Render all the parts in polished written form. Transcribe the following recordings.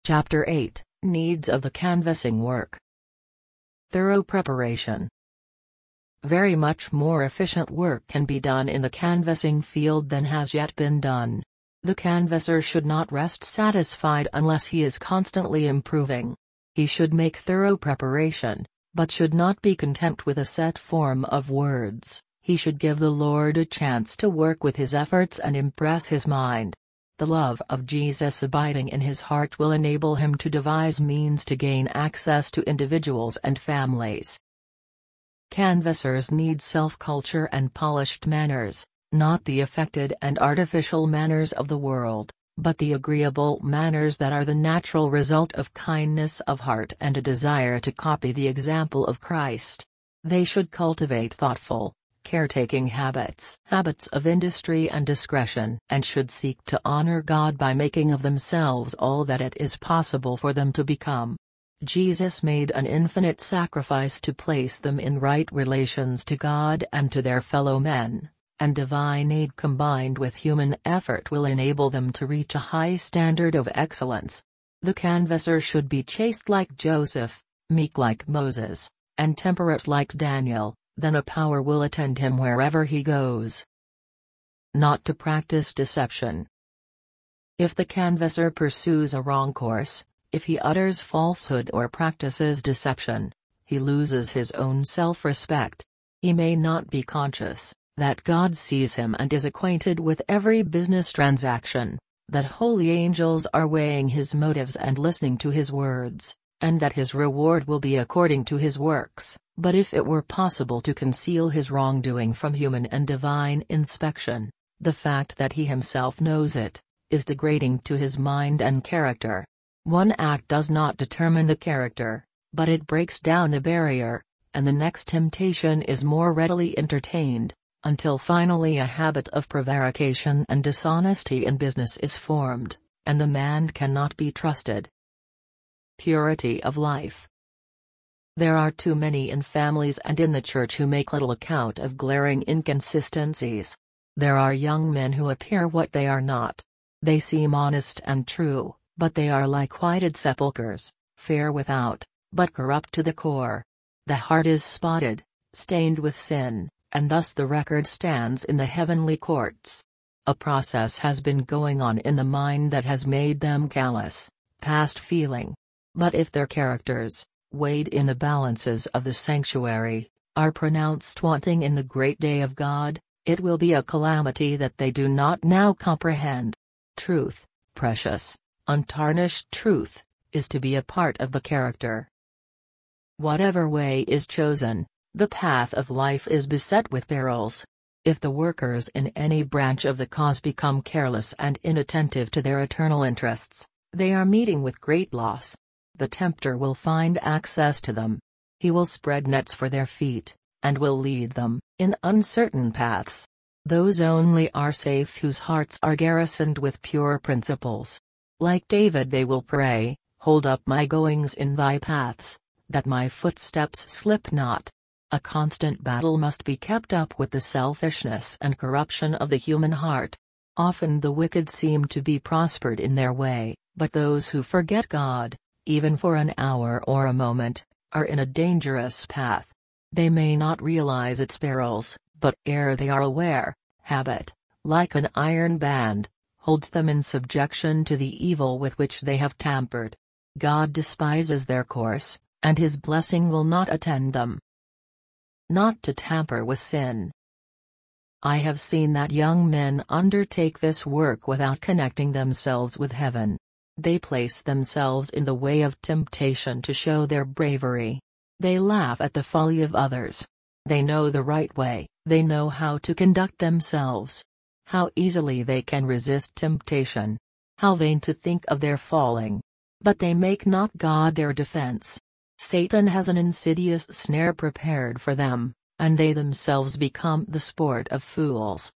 Chapter 8, Needs of the Canvassing Work. Thorough preparation. Very much more efficient work can be done in the canvassing field than has yet been done. The canvasser should not rest satisfied unless he is constantly improving. He should make thorough preparation, but should not be content with a set form of words. He should give the Lord a chance to work with his efforts and impress his mind. The love of Jesus abiding in his heart will enable him to devise means to gain access to individuals and families. Canvassers need self-culture and polished manners, not the affected and artificial manners of the world, but the agreeable manners that are the natural result of kindness of heart and a desire to copy the example of Christ. They should cultivate thoughtful, caretaking habits of industry and discretion, and should seek to honor God by making of themselves all that it is possible for them to become. Jesus made an infinite sacrifice to place them in right relations to God and to their fellow men, and divine aid combined with human effort will enable them to reach a high standard of excellence. The canvasser should be chaste like Joseph, meek like Moses, and temperate like Daniel. Then a power will attend him wherever he goes. Not to practice deception. If the canvasser pursues a wrong course, if he utters falsehood or practices deception, he loses his own self-respect. He may not be conscious that God sees him and is acquainted with every business transaction, that holy angels are weighing his motives and listening to his words, and that his reward will be according to his works. But if it were possible to conceal his wrongdoing from human and divine inspection, the fact that he himself knows it, is degrading to his mind and character. One act does not determine the character, but it breaks down the barrier, and the next temptation is more readily entertained, until finally a habit of prevarication and dishonesty in business is formed, and the man cannot be trusted. Purity of life. There are too many in families and in the church who make little account of glaring inconsistencies. There are young men who appear what they are not. They seem honest and true, but they are like whited sepulchres, fair without, but corrupt to the core. The heart is spotted, stained with sin, and thus the record stands in the heavenly courts. A process has been going on in the mind that has made them callous, past feeling. But if their characters, weighed in the balances of the sanctuary, are pronounced wanting in the great day of God, it will be a calamity that they do not now comprehend. Truth, precious, untarnished truth, is to be a part of the character. Whatever way is chosen, the path of life is beset with perils. If the workers in any branch of the cause become careless and inattentive to their eternal interests, they are meeting with great loss. The tempter will find access to them. He will spread nets for their feet, and will lead them in uncertain paths. Those only are safe whose hearts are garrisoned with pure principles. Like David they will pray, "Hold up my goings in thy paths, that my footsteps slip not." A constant battle must be kept up with the selfishness and corruption of the human heart. Often the wicked seem to be prospered in their way, but those who forget God, even for an hour or a moment, are in a dangerous path. They may not realize its perils, but ere they are aware, habit, like an iron band, holds them in subjection to the evil with which they have tampered. God despises their course, and his blessing will not attend them. Not to tamper with sin. I have seen that young men undertake this work without connecting themselves with heaven. They place themselves in the way of temptation to show their bravery. They laugh at the folly of others. They know the right way, they know how to conduct themselves. How easily they can resist temptation. How vain to think of their falling. But they make not God their defense. Satan has an insidious snare prepared for them, and they themselves become the sport of fools.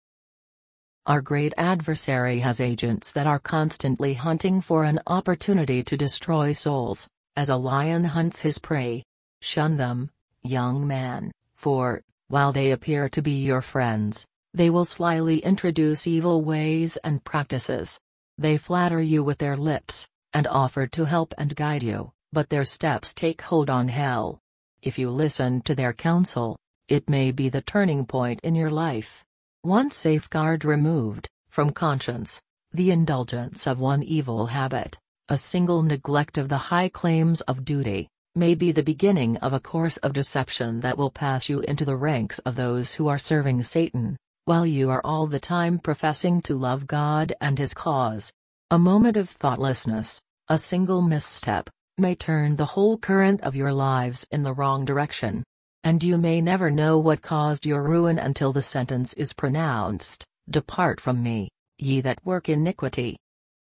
Our great adversary has agents that are constantly hunting for an opportunity to destroy souls, as a lion hunts his prey. Shun them, young man, for, while they appear to be your friends, they will slyly introduce evil ways and practices. They flatter you with their lips, and offer to help and guide you, but their steps take hold on hell. If you listen to their counsel, it may be the turning point in your life. One safeguard removed, from conscience, the indulgence of one evil habit, a single neglect of the high claims of duty, may be the beginning of a course of deception that will pass you into the ranks of those who are serving Satan, while you are all the time professing to love God and His cause. A moment of thoughtlessness, a single misstep, may turn the whole current of your lives in the wrong direction. And you may never know what caused your ruin until the sentence is pronounced, "Depart from me, ye that work iniquity."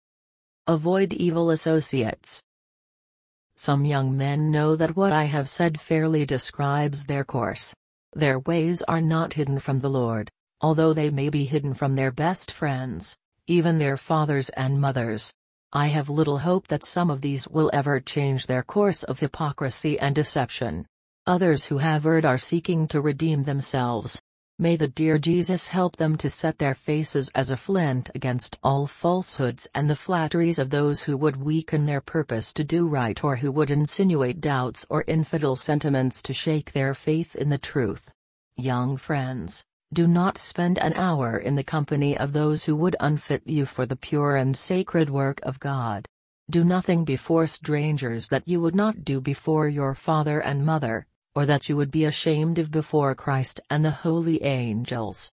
Avoid evil associates. Some young men know that what I have said fairly describes their course. Their ways are not hidden from the Lord, although they may be hidden from their best friends, even their fathers and mothers. I have little hope that some of these will ever change their course of hypocrisy and deception. Others who have erred are seeking to redeem themselves. May the dear Jesus help them to set their faces as a flint against all falsehoods and the flatteries of those who would weaken their purpose to do right, or who would insinuate doubts or infidel sentiments to shake their faith in the truth. Young friends, do not spend an hour in the company of those who would unfit you for the pure and sacred work of God. Do nothing before strangers that you would not do before your father and mother, or that you would be ashamed of before Christ and the holy angels.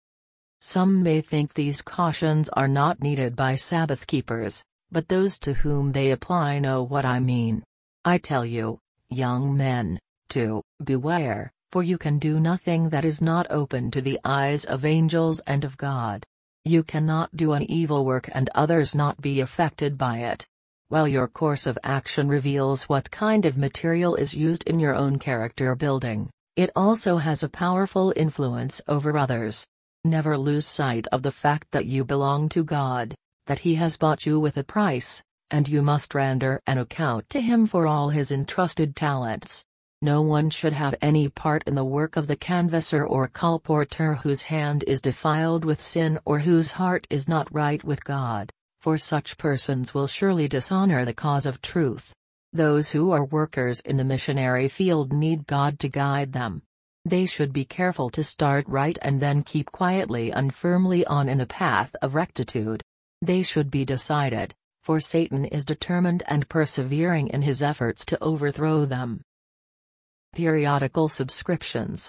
Some may think these cautions are not needed by Sabbath keepers, but those to whom they apply know what I mean. I tell you, young men, to beware, for you can do nothing that is not open to the eyes of angels and of God. You cannot do an evil work and others not be affected by it. While your course of action reveals what kind of material is used in your own character building, it also has a powerful influence over others. Never lose sight of the fact that you belong to God, that He has bought you with a price, and you must render an account to Him for all His entrusted talents. No one should have any part in the work of the canvasser or colporteur whose hand is defiled with sin or whose heart is not right with God, for such persons will surely dishonor the cause of truth. Those who are workers in the missionary field need God to guide them. They should be careful to start right and then keep quietly and firmly on in the path of rectitude. They should be decided, for Satan is determined and persevering in his efforts to overthrow them. Periodical subscriptions.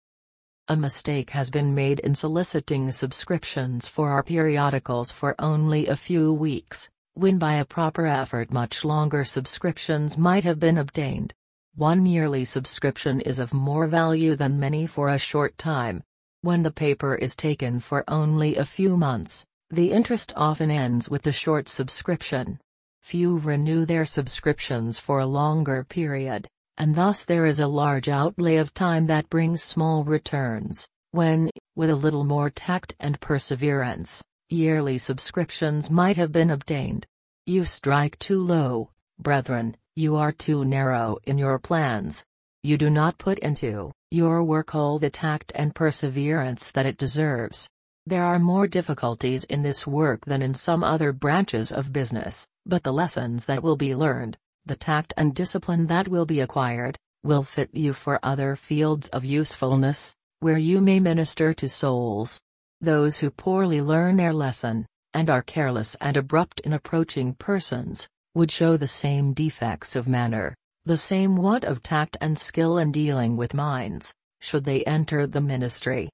A mistake has been made in soliciting subscriptions for our periodicals for only a few weeks, when by a proper effort much longer subscriptions might have been obtained. One yearly subscription is of more value than many for a short time. When the paper is taken for only a few months, the interest often ends with the short subscription. Few renew their subscriptions for a longer period, and thus there is a large outlay of time that brings small returns, when, with a little more tact and perseverance, yearly subscriptions might have been obtained. You strike too low, brethren, you are too narrow in your plans. You do not put into your work all the tact and perseverance that it deserves. There are more difficulties in this work than in some other branches of business, but the lessons that will be learned, the tact and discipline that will be acquired, will fit you for other fields of usefulness, where you may minister to souls. Those who poorly learn their lesson, and are careless and abrupt in approaching persons, would show the same defects of manner, the same want of tact and skill in dealing with minds, should they enter the ministry.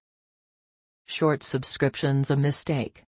Short subscriptions a mistake.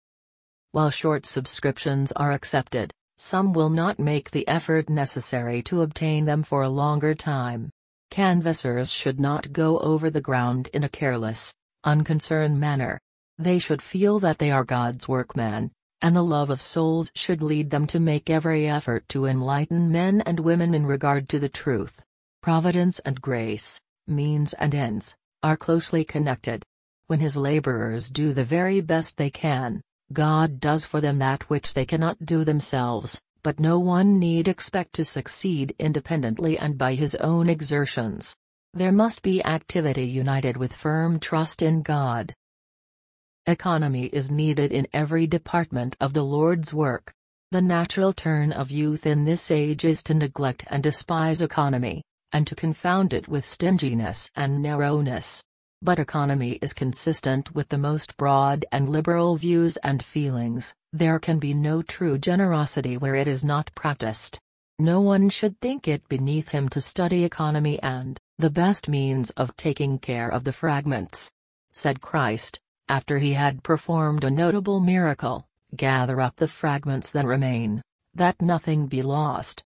While short subscriptions are accepted, some will not make the effort necessary to obtain them for a longer time. Canvassers should not go over the ground in a careless, unconcerned manner. They should feel that they are God's workmen, and the love of souls should lead them to make every effort to enlighten men and women in regard to the truth. Providence and grace, means and ends, are closely connected. When His laborers do the very best they can, God does for them that which they cannot do themselves, but no one need expect to succeed independently and by his own exertions. There must be activity united with firm trust in God. Economy is needed in every department of the Lord's work. The natural turn of youth in this age is to neglect and despise economy, and to confound it with stinginess and narrowness. But economy is consistent with the most broad and liberal views and feelings. There can be no true generosity where it is not practiced. No one should think it beneath him to study economy and the best means of taking care of the fragments. Said Christ, after he had performed a notable miracle, "Gather up the fragments that remain, that nothing be lost."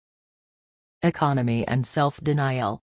Economy and self-denial.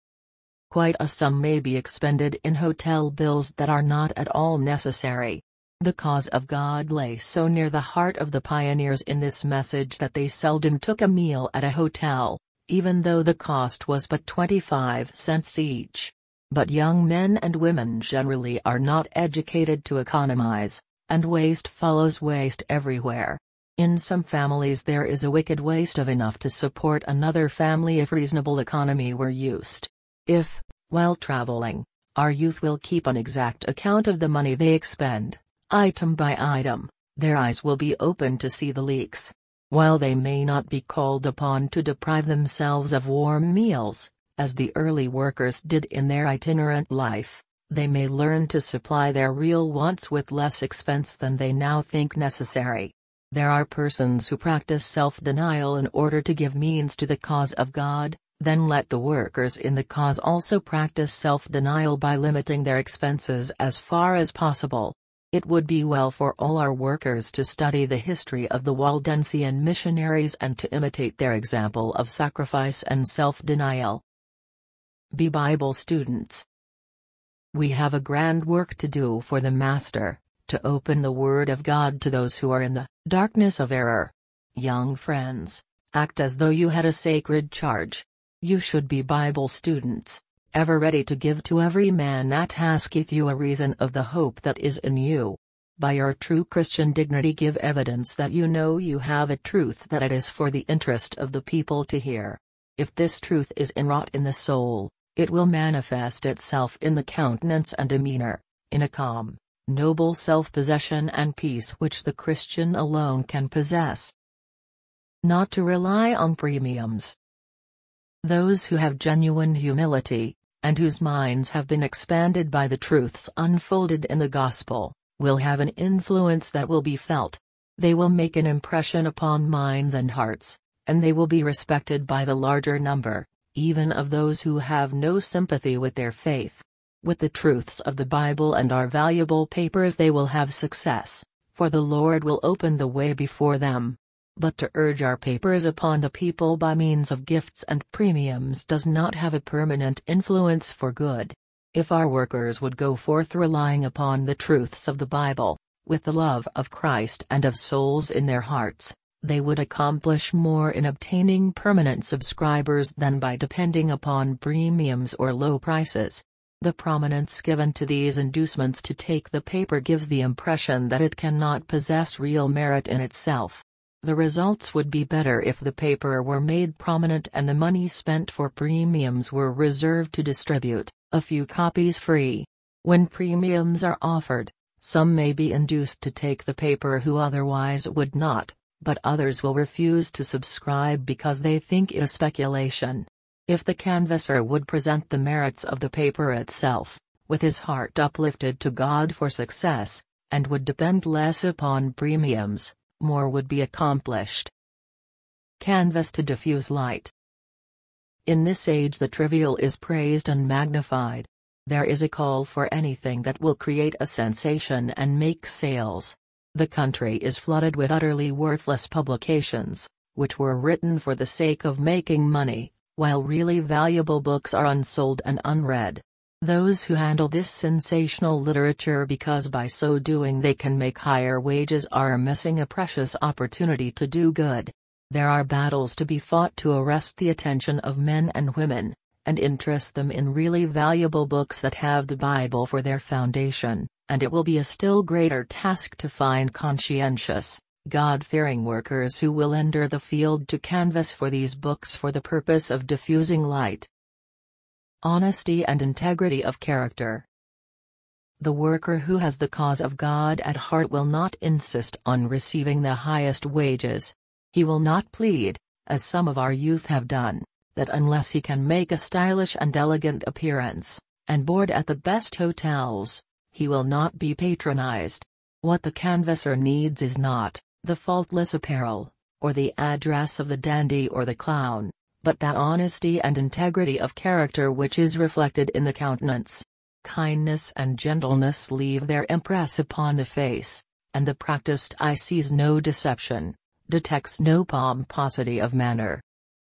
Quite a sum may be expended in hotel bills that are not at all necessary. The cause of God lay so near the heart of the pioneers in this message that they seldom took a meal at a hotel, even though the cost was but 25 cents each. But young men and women generally are not educated to economize, and waste follows waste everywhere. In some families there is a wicked waste of enough to support another family if reasonable economy were used. If, while traveling, our youth will keep an exact account of the money they expend, item by item, their eyes will be open to see the leaks. While they may not be called upon to deprive themselves of warm meals, as the early workers did in their itinerant life, they may learn to supply their real wants with less expense than they now think necessary. There are persons who practice self-denial in order to give means to the cause of God. Then let the workers in the cause also practice self-denial by limiting their expenses as far as possible. It would be well for all our workers to study the history of the Waldensian missionaries and to imitate their example of sacrifice and self-denial. Be Bible students. We have a grand work to do for the Master, to open the Word of God to those who are in the darkness of error. Young friends, act as though you had a sacred charge. You should be Bible students, ever ready to give to every man that asketh you a reason of the hope that is in you. By your true Christian dignity give evidence that you know you have a truth that it is for the interest of the people to hear. If this truth is inwrought in the soul, it will manifest itself in the countenance and demeanor, in a calm, noble self-possession and peace which the Christian alone can possess. Not to rely on premiums. Those who have genuine humility, and whose minds have been expanded by the truths unfolded in the Gospel, will have an influence that will be felt. They will make an impression upon minds and hearts, and they will be respected by the larger number, even of those who have no sympathy with their faith. With the truths of the Bible and our valuable papers they will have success, for the Lord will open the way before them. But to urge our papers upon the people by means of gifts and premiums does not have a permanent influence for good. If our workers would go forth relying upon the truths of the Bible, with the love of Christ and of souls in their hearts, they would accomplish more in obtaining permanent subscribers than by depending upon premiums or low prices. The prominence given to these inducements to take the paper gives the impression that it cannot possess real merit in itself. The results would be better if the paper were made prominent and the money spent for premiums were reserved to distribute a few copies free. When premiums are offered, some may be induced to take the paper who otherwise would not, but others will refuse to subscribe because they think it speculation. If the canvasser would present the merits of the paper itself, with his heart uplifted to God for success, and would depend less upon premiums, more would be accomplished. Canvas to diffuse light. In this age the trivial is praised and magnified. There is a call for anything that will create a sensation and make sales. The country is flooded with utterly worthless publications, which were written for the sake of making money, while really valuable books are unsold and unread. Those who handle this sensational literature because by so doing they can make higher wages are missing a precious opportunity to do good. There are battles to be fought to arrest the attention of men and women, and interest them in really valuable books that have the Bible for their foundation, and it will be a still greater task to find conscientious, God-fearing workers who will enter the field to canvass for these books for the purpose of diffusing light. Honesty and integrity of character. The worker who has the cause of God at heart will not insist on receiving the highest wages. He will not plead, as some of our youth have done, that unless he can make a stylish and elegant appearance, and board at the best hotels, he will not be patronized. What the canvasser needs is not the faultless apparel, or the address of the dandy or the clown, but that honesty and integrity of character which is reflected in the countenance. Kindness and gentleness leave their impress upon the face, and the practiced eye sees no deception, detects no pomposity of manner.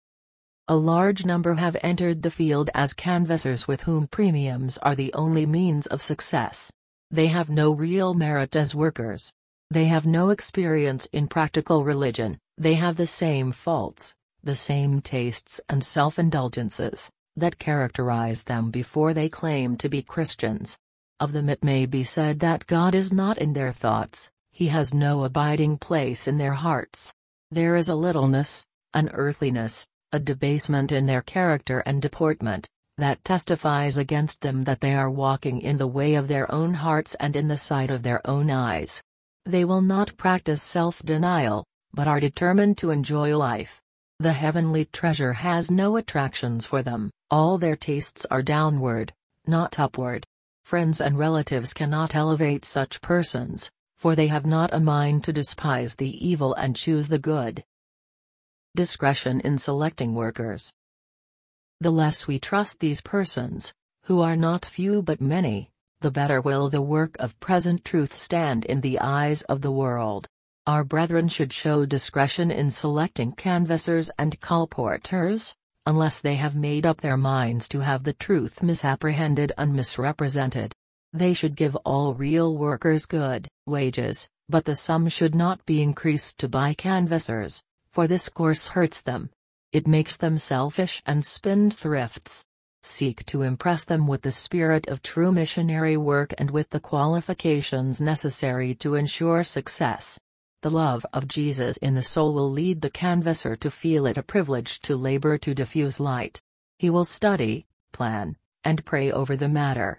A large number have entered the field as canvassers with whom premiums are the only means of success. They have no real merit as workers. They have no experience in practical religion, they have the same faults, the same tastes and self-indulgences, that characterize them before they claim to be Christians. Of them it may be said that God is not in their thoughts, He has no abiding place in their hearts. There is a littleness, an earthliness, a debasement in their character and deportment, that testifies against them that they are walking in the way of their own hearts and in the sight of their own eyes. They will not practice self-denial, but are determined to enjoy life. The heavenly treasure has no attractions for them, all their tastes are downward, not upward. Friends and relatives cannot elevate such persons, for they have not a mind to despise the evil and choose the good. Discretion in selecting workers. The less we trust these persons, who are not few but many, the better will the work of present truth stand in the eyes of the world. Our brethren should show discretion in selecting canvassers and colporteurs, unless they have made up their minds to have the truth misapprehended and misrepresented. They should give all real workers good wages, but the sum should not be increased to buy canvassers, for this course hurts them. It makes them selfish and spendthrifts. Seek to impress them with the spirit of true missionary work and with the qualifications necessary to ensure success. The love of Jesus in the soul will lead the canvasser to feel it a privilege to labor to diffuse light. He will study, plan, and pray over the matter.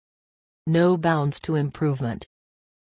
No bounds to improvement.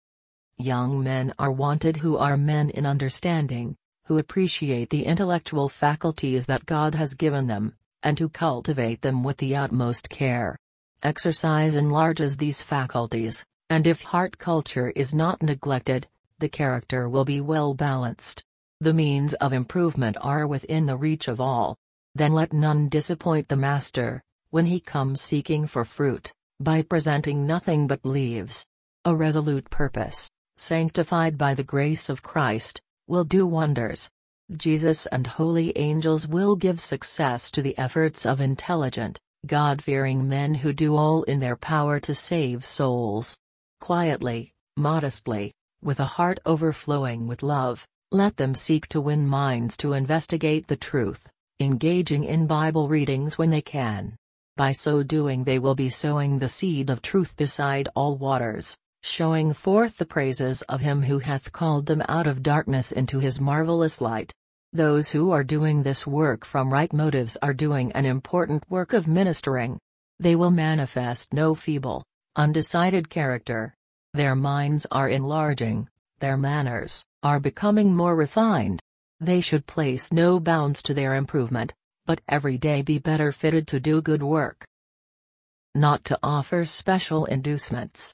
Young men are wanted who are men in understanding, who appreciate the intellectual faculties that God has given them, and who cultivate them with the utmost care. Exercise enlarges these faculties, and if heart culture is not neglected, the character will be well balanced. The means of improvement are within the reach of all. Then let none disappoint the master, when he comes seeking for fruit, by presenting nothing but leaves. A resolute purpose, sanctified by the grace of Christ, will do wonders. Jesus and holy angels will give success to the efforts of intelligent, God-fearing men who do all in their power to save souls. Quietly, modestly, with a heart overflowing with love, let them seek to win minds to investigate the truth, engaging in Bible readings when they can. By so doing they will be sowing the seed of truth beside all waters, showing forth the praises of Him who hath called them out of darkness into His marvelous light. Those who are doing this work from right motives are doing an important work of ministering. They will manifest no feeble, undecided character. Their minds are enlarging, their manners are becoming more refined. They should place no bounds to their improvement, but every day be better fitted to do good work. Not to offer special inducements.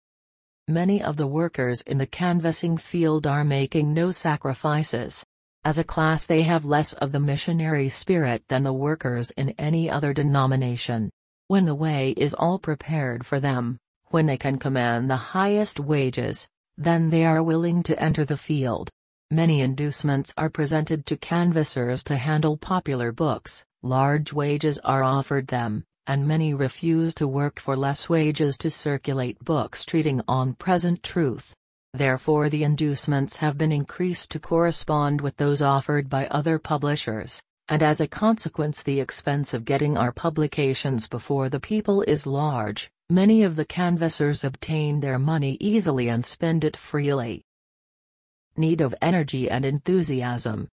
Many of the workers in the canvassing field are making no sacrifices. As a class they have less of the missionary spirit than the workers in any other denomination. When the way is all prepared for them, when they can command the highest wages, then they are willing to enter the field. Many inducements are presented to canvassers to handle popular books, large wages are offered them, and many refuse to work for less wages to circulate books treating on present truth. Therefore the inducements have been increased to correspond with those offered by other publishers, and as a consequence the expense of getting our publications before the people is large. Many of the canvassers obtain their money easily and spend it freely. Need of energy and enthusiasm.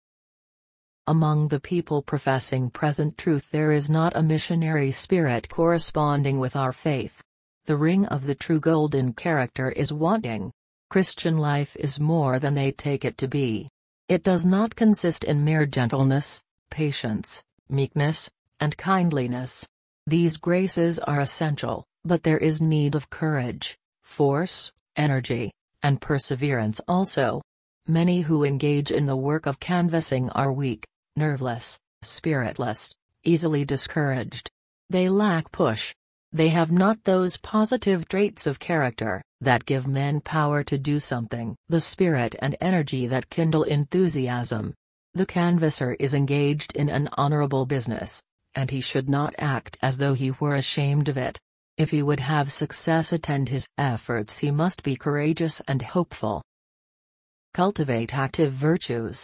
Among the people professing present truth there is not a missionary spirit corresponding with our faith. The ring of the true golden character is wanting. Christian life is more than they take it to be. It does not consist in mere gentleness, patience, meekness, and kindliness. These graces are essential, but there is need of courage, force, energy, and perseverance also. Many who engage in the work of canvassing are weak, nerveless, spiritless, easily discouraged. They lack push. They have not those positive traits of character that give men power to do something, the spirit and energy that kindle enthusiasm. The canvasser is engaged in an honorable business, and he should not act as though he were ashamed of it. If he would have success attend his efforts, he must be courageous and hopeful. Cultivate active virtues.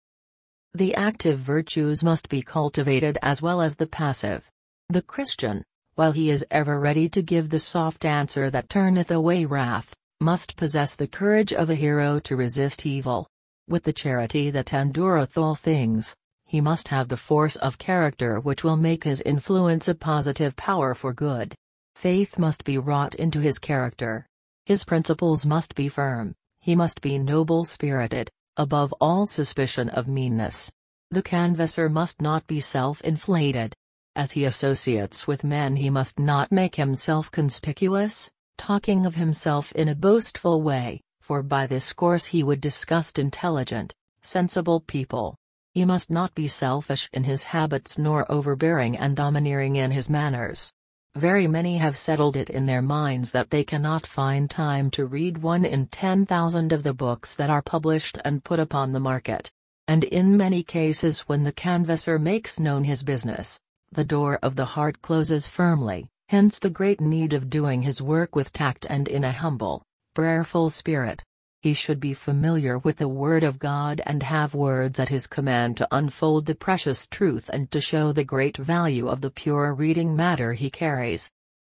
The active virtues must be cultivated as well as the passive. The Christian, while he is ever ready to give the soft answer that turneth away wrath, must possess the courage of a hero to resist evil. With the charity that endureth all things, he must have the force of character which will make his influence a positive power for good. Faith must be wrought into his character. His principles must be firm, he must be noble-spirited, above all suspicion of meanness. The canvasser must not be self-inflated. As he associates with men, he must not make himself conspicuous, talking of himself in a boastful way, for by this course he would disgust intelligent, sensible people. He must not be selfish in his habits nor overbearing and domineering in his manners. Very many have settled it in their minds that they cannot find time to read 1 in 10,000 of the books that are published and put upon the market. And in many cases, when the canvasser makes known his business, the door of the heart closes firmly, hence the great need of doing his work with tact and in a humble, prayerful spirit. He should be familiar with the Word of God and have words at his command to unfold the precious truth and to show the great value of the pure reading matter he carries.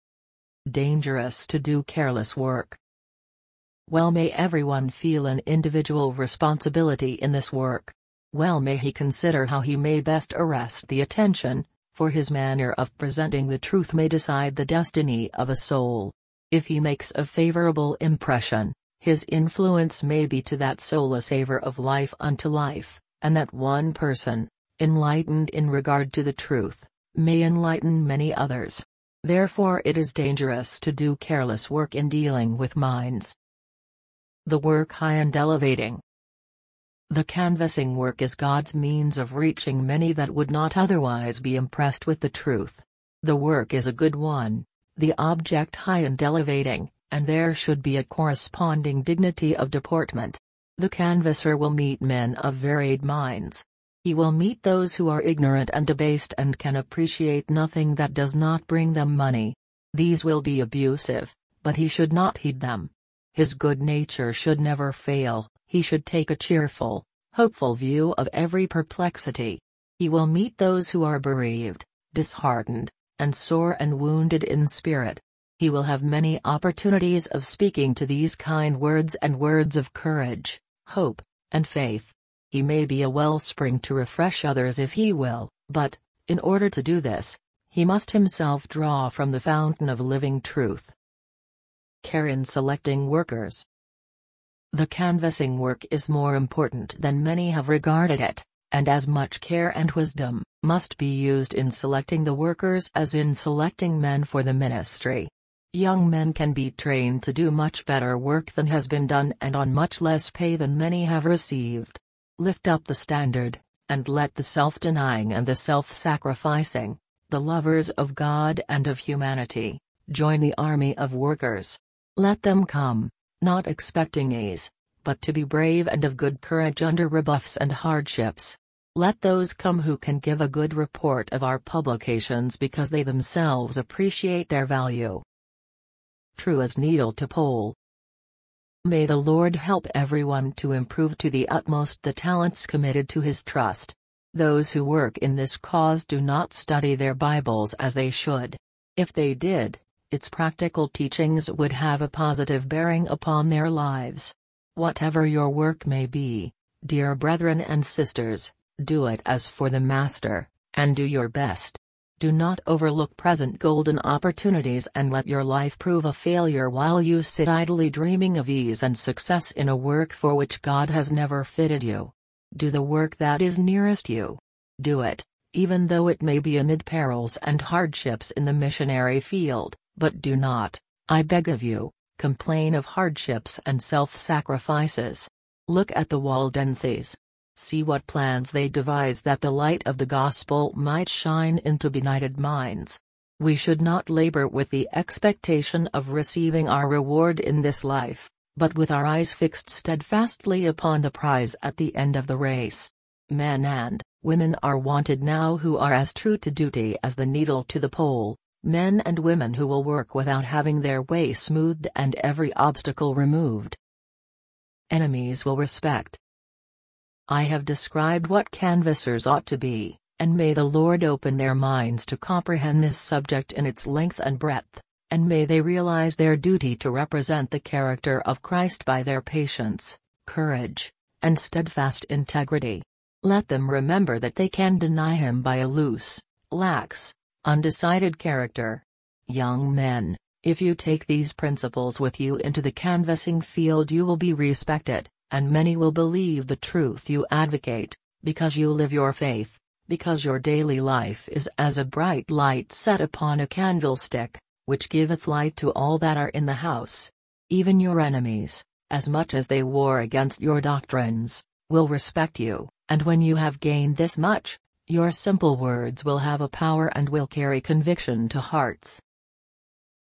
Dangerous to do careless work. Well may everyone feel an individual responsibility in this work. Well may he consider how he may best arrest the attention, for his manner of presenting the truth may decide the destiny of a soul. If he makes a favorable impression, his influence may be to that soul a savor of life unto life, and that one person, enlightened in regard to the truth, may enlighten many others. Therefore it is dangerous to do careless work in dealing with minds. The work high and elevating. The canvassing work is God's means of reaching many that would not otherwise be impressed with the truth. The work is a good one, the object high and elevating, and there should be a corresponding dignity of deportment. The canvasser will meet men of varied minds. He will meet those who are ignorant and debased and can appreciate nothing that does not bring them money. These will be abusive, but he should not heed them. His good nature should never fail. He should take a cheerful, hopeful view of every perplexity. He will meet those who are bereaved, disheartened, and sore and wounded in spirit. He will have many opportunities of speaking to these kind words and words of courage, hope, and faith. He may be a wellspring to refresh others if he will, but, in order to do this, he must himself draw from the fountain of living truth. Care in selecting workers. The canvassing work is more important than many have regarded it, and as much care and wisdom must be used in selecting the workers as in selecting men for the ministry. Young men can be trained to do much better work than has been done and on much less pay than many have received. Lift up the standard, and let the self-denying and the self-sacrificing, the lovers of God and of humanity, join the army of workers. Let them come, not expecting ease, but to be brave and of good courage under rebuffs and hardships. Let those come who can give a good report of our publications because they themselves appreciate their value. True as needle to pole. May the Lord help everyone to improve to the utmost the talents committed to his trust. Those who work in this cause do not study their Bibles as they should. If they did, its practical teachings would have a positive bearing upon their lives. Whatever your work may be, dear brethren and sisters, do it as for the Master, and do your best. Do not overlook present golden opportunities and let your life prove a failure while you sit idly dreaming of ease and success in a work for which God has never fitted you. Do the work that is nearest you. Do it, even though it may be amid perils and hardships in the missionary field, but do not, I beg of you, complain of hardships and self-sacrifices. Look at the Waldenses. See what plans they devise that the light of the gospel might shine into benighted minds. We should not labor with the expectation of receiving our reward in this life, but with our eyes fixed steadfastly upon the prize at the end of the race. Men and women are wanted now who are as true to duty as the needle to the pole, men and women who will work without having their way smoothed and every obstacle removed. Enemies will respect. I have described what canvassers ought to be, and may the Lord open their minds to comprehend this subject in its length and breadth, and may they realize their duty to represent the character of Christ by their patience, courage, and steadfast integrity. Let them remember that they can deny him by a loose, lax, undecided character. Young men, if you take these principles with you into the canvassing field, you will be respected, and many will believe the truth you advocate, because you live your faith, because your daily life is as a bright light set upon a candlestick, which giveth light to all that are in the house. Even your enemies, as much as they war against your doctrines, will respect you, and when you have gained this much, your simple words will have a power and will carry conviction to hearts.